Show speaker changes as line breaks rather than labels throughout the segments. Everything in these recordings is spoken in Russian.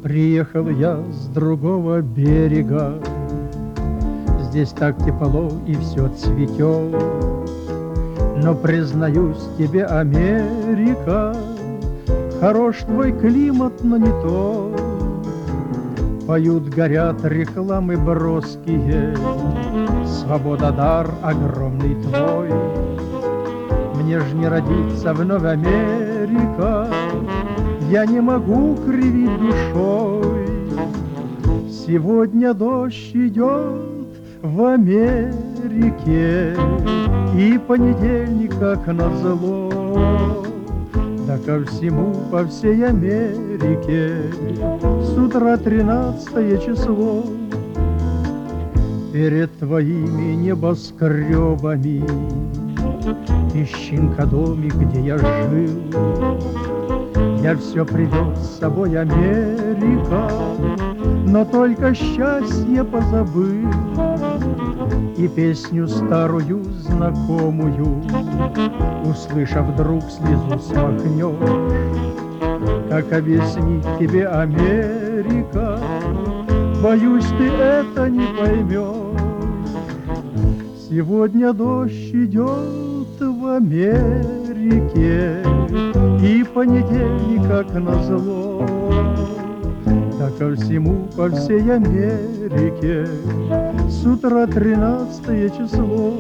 Приехал я с другого берега, здесь так тепло и все цветет. Но признаюсь тебе, Америка, хорош твой климат, но не то. Поют, горят рекламы броские, свобода дар огромный твой. Мне ж не родиться вновь, Америка, я не могу кривить душой. Сегодня дождь идет в Америке, и понедельник как назло. Да ко всему по всей Америке с утра 13 число. Перед твоими небоскребами песчинка домик, где я жил. Я все привез с собой, Америка, но только счастье позабыл. И песню старую знакомую, услышав, вдруг слезу смахнешь. Как объяснить тебе, Америка, боюсь, ты это не поймешь. Сегодня дождь идет в Америке, и понедельник как назло. Да ко всему по всей Америке с утра 13 число.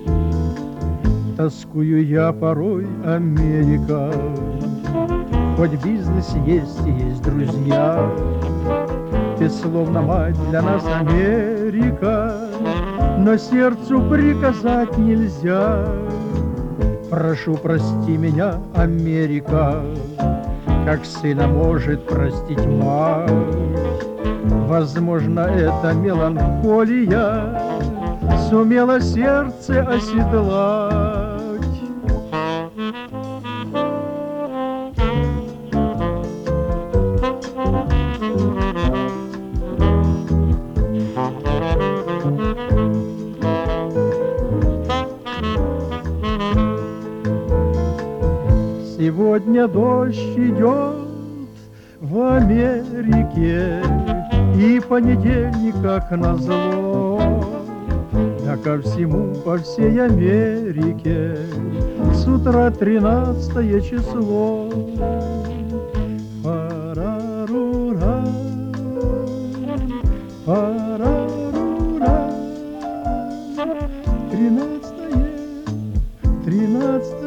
Тоскую я порой, Америка, хоть бизнес есть и есть друзья. Ты словно мать для нас, Америка, но сердцу приказать нельзя. Прошу, прости меня, Америка, как сына может простить мать. Возможно, это меланхолия сумела сердце оседлать. Сегодня дождь идет в Америке, и понедельник как назло. Да ко всему по всей Америке с утра 13 число. Парарура, парарура, 13